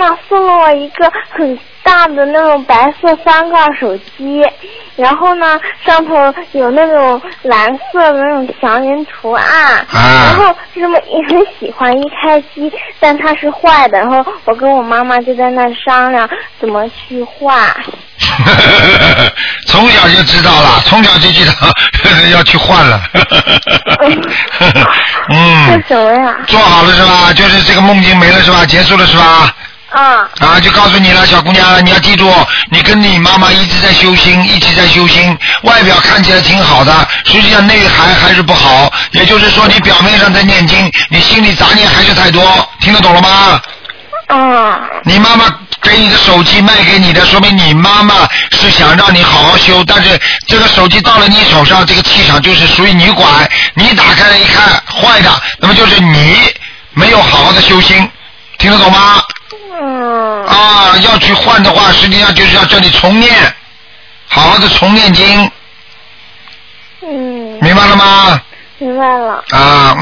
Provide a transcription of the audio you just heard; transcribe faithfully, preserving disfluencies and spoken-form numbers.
妈送了我一个很大的那种白色翻盖手机，然后呢上头有那种蓝色的那种祥云图案，啊、然后这么也很喜欢，一开机但它是坏的，然后我跟我妈妈就在那商量怎么去换。 从小就知道了，从小就知道要去换了。嗯。 这什么呀？ 做好了是吧？就是这个梦境没了是吧？结束了是吧？ 啊。 啊，就告诉你了，小姑娘，你要记住，你跟你妈妈一直在修心，一起在修心，外表看起来挺好的，实际上内涵还是不好。也就是说，你表面上在念经，你心里杂念还是太多，听得懂了吗？ 啊。 你妈妈给你的手机卖给你的，说明你妈妈是想让你好好修，但是这个手机到了你手上，这个气场就是属于你管，你打开了一看坏的，那么就是你没有好好的修心，听得懂吗？ 嗯。 啊，要去换的话，实际上就是要叫你重念，好好的重念经。 嗯。 明白了吗？ 明白了。 啊。